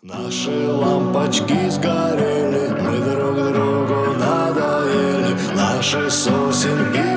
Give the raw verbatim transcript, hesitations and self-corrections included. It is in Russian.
Наши лампочки сгорели, мы друг другу надоели, наши сосенки